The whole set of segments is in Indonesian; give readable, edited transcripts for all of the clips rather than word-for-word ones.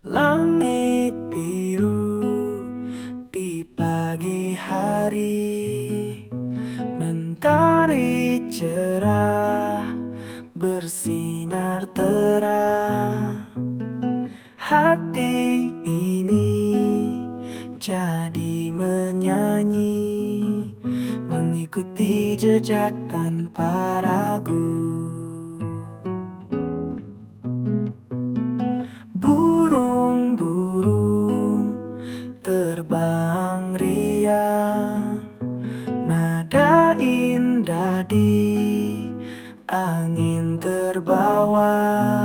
Langit biru di pagi hari, mentari cerah bersinar terang. Hati ini jadi menyanyi, mengikuti jejak tanpa ragu. Burung-burung terbang riang, nada indah di angin terbawa.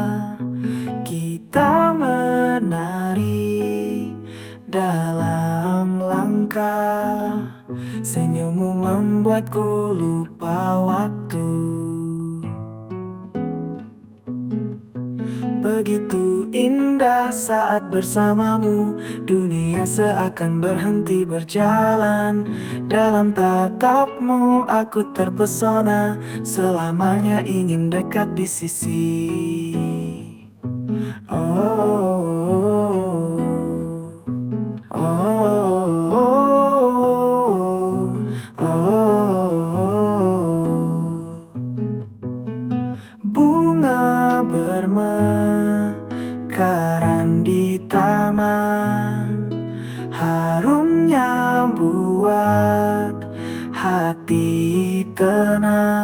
Kita menari dalam langkah, senyummu membuatku lupa waktu. Begitu indah saat bersamamu, dunia seakan berhenti berjalan. Dalam tatapmu aku terpesona, selamanya ingin dekat di sisi. Oh, oh, oh, oh, oh. Bunga bermekaran di taman, harumnya buat hati tenang.